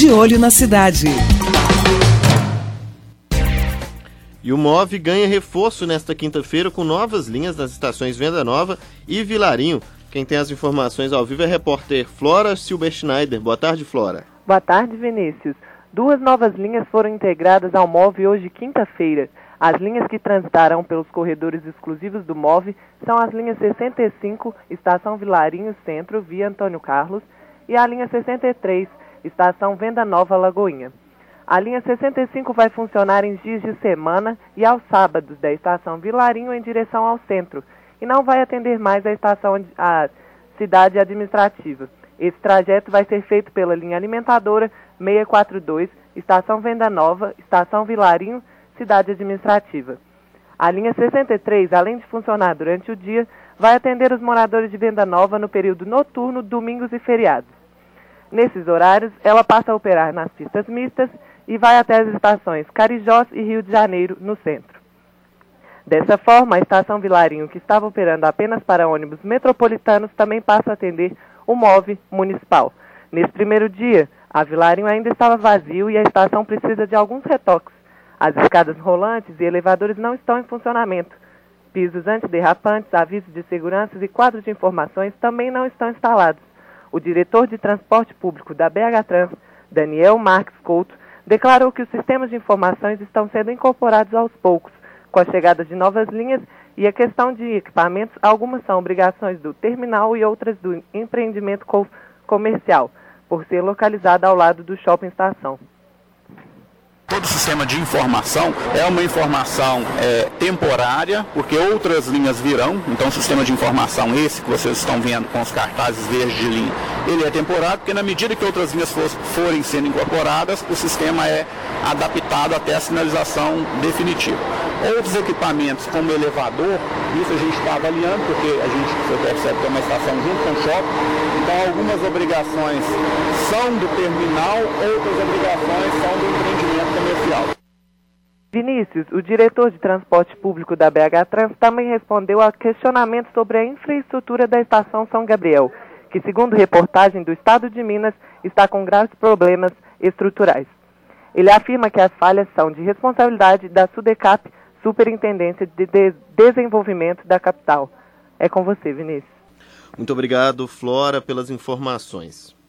De olho na cidade. E o MOV ganha reforço nesta quinta-feira com novas linhas nas estações Venda Nova e Vilarinho. Quem tem as informações ao vivo é a repórter Flora Silber-Schneider. Boa tarde, Flora. Boa tarde, Vinícius. 2 novas linhas foram integradas ao MOV hoje, quinta-feira. As linhas que transitarão pelos corredores exclusivos do MOV são as linhas 65, Estação Vilarinho Centro, via Antônio Carlos, e a linha 63, Estação Venda Nova Lagoinha. A linha 65 vai funcionar em dias de semana e aos sábados da Estação Vilarinho em direção ao centro, e não vai atender mais a cidade administrativa. Esse trajeto vai ser feito pela linha alimentadora 642, Estação Venda Nova, Estação Vilarinho, cidade administrativa. A linha 63, além de funcionar durante o dia, vai atender os moradores de Venda Nova no período noturno, domingos e feriados. Nesses horários, ela passa a operar nas pistas mistas e vai até as estações Carijós e Rio de Janeiro, no centro. Dessa forma, a Estação Vilarinho, que estava operando apenas para ônibus metropolitanos, também passa a atender o MOV municipal. Nesse primeiro dia, a Vilarinho ainda estava vazio e a estação precisa de alguns retoques. As escadas rolantes e elevadores não estão em funcionamento. Pisos antiderrapantes, avisos de segurança e quadros de informações também não estão instalados. O diretor de transporte público da BH Trans, Daniel Marques Couto, declarou que os sistemas de informações estão sendo incorporados aos poucos, com a chegada de novas linhas e a questão de equipamentos. Algumas são obrigações do terminal e outras do empreendimento comercial, por ser localizada ao lado do shopping estação. Todo o sistema de informação é uma informação temporária, porque outras linhas virão. Então o sistema de informação, esse que vocês estão vendo com os cartazes verdes de linha, ele é temporário, porque na medida que outras linhas forem sendo incorporadas, o sistema é adaptado até a sinalização definitiva. Outros equipamentos, como elevador, isso a gente está avaliando, porque a gente, você percebe que é uma estação junto com o shopping, então algumas obrigações são do terminal, outras obrigações são do empreendimento comercial. Vinícius, o diretor de transporte público da BH Trans também respondeu a questionamentos sobre a infraestrutura da estação São Gabriel, que, segundo reportagem do Estado de Minas, está com graves problemas estruturais. Ele afirma que as falhas são de responsabilidade da SUDECAP, Superintendência de Desenvolvimento da capital. É com você, Vinícius. Muito obrigado, Flora, pelas informações.